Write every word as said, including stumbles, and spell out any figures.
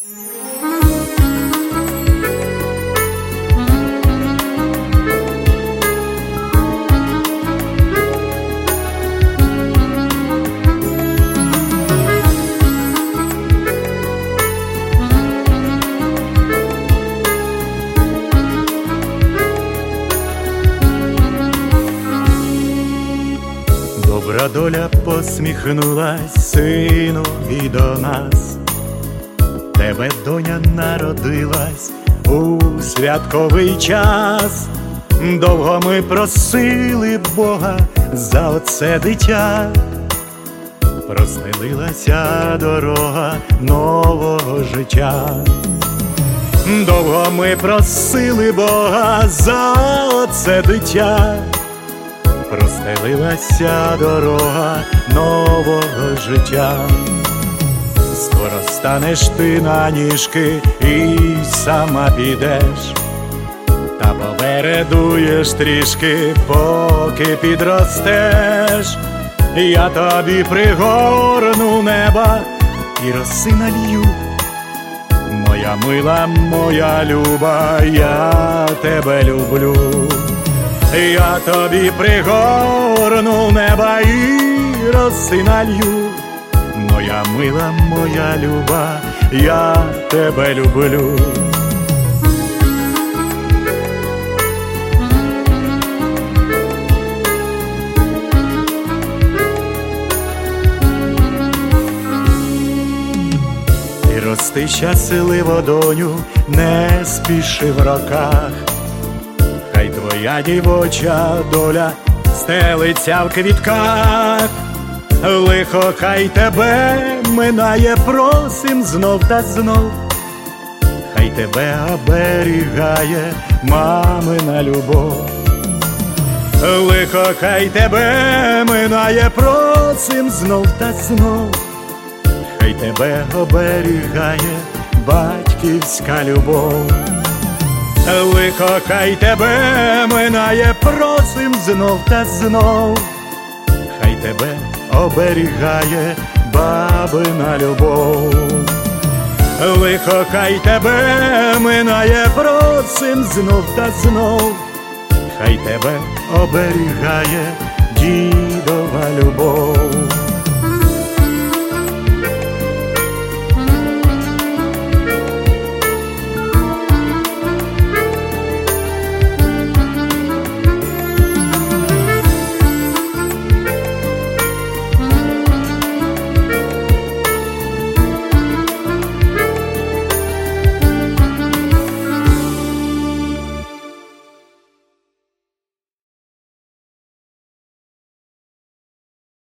Добра доля посміхнулась сину і до нас. Тебе доня народилась у святковий час. Довго ми просили Бога за оце дитя. Простелилася дорога нового життя. Довго ми просили Бога за оце дитя. Простелилася дорога нового життя. Скоро станеш ти на ніжки і сама підеш, та попередуєш трішки, поки підростеш. Я тобі пригорну неба і роси налью. Моя мила, моя люба, я тебе люблю. Я тобі пригорну неба і роси налью. Моя мила, моя люба, я тебе люблю. Ти рости щасливо, доню, не спіши в роках. Хай твоя дівоча доля стелиться в квітках. Лихо хай тебе минає, просим знов та знов. Хай тебе оберігає мамина любов. Лихо хай тебе минає, просим знов та знов. Хай тебе оберігає батьківська любов. Лихо хай тебе минає, просим знов та знов. Хай тебе оберігає бабина любов. Лихо хай тебе минає, просим знов та знов. Хай тебе оберігає дідова любов.